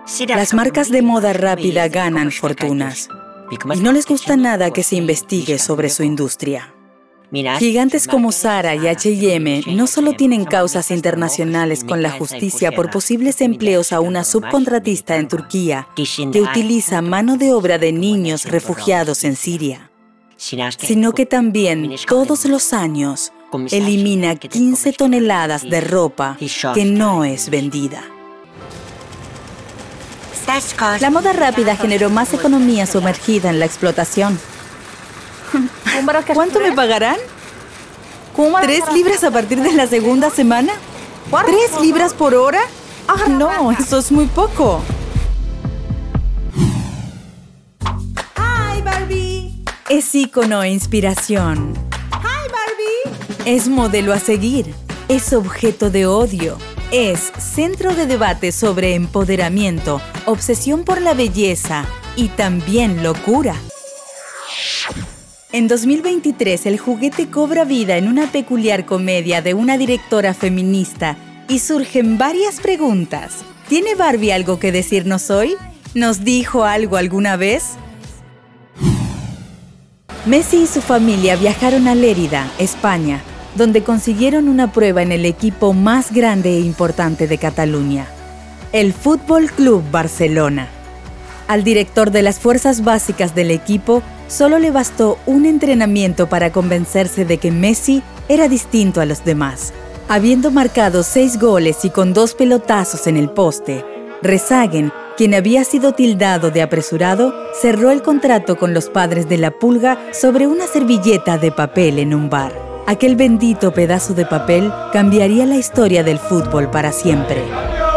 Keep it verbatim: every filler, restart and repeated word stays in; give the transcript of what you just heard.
Las marcas de moda rápida ganan fortunas y no les gusta nada que se investigue sobre su industria. Gigantes como Zara y H y M no solo tienen causas internacionales con la justicia por posibles empleos a una subcontratista en Turquía que utiliza mano de obra de niños refugiados en Siria, sino que también todos los años elimina quince toneladas de ropa que no es vendida. La moda rápida generó más economía sumergida en la explotación. ¿Cuánto me pagarán? ¿Tres libras a partir de la segunda semana? ¿Tres libras por hora? Ah, no, eso es muy poco. Hi, Barbie. Es ícono e inspiración. Hi, Barbie. Es modelo a seguir. Es objeto de odio. Es centro de debate sobre empoderamiento, obsesión por la belleza y también locura. En dos mil veintitrés, el juguete cobra vida en una peculiar comedia de una directora feminista y surgen varias preguntas. ¿Tiene Barbie algo que decirnos hoy? ¿Nos dijo algo alguna vez? Messi y su familia viajaron a Lérida, España, donde consiguieron una prueba en el equipo más grande e importante de Cataluña, el Fútbol Club Barcelona. Al director de las fuerzas básicas del equipo solo le bastó un entrenamiento para convencerse de que Messi era distinto a los demás. Habiendo marcado seis goles y con dos pelotazos en el poste, Rezagen, quien había sido tildado de apresurado, cerró el contrato con los padres de la Pulga sobre una servilleta de papel en un bar. Aquel bendito pedazo de papel cambiaría la historia del fútbol para siempre.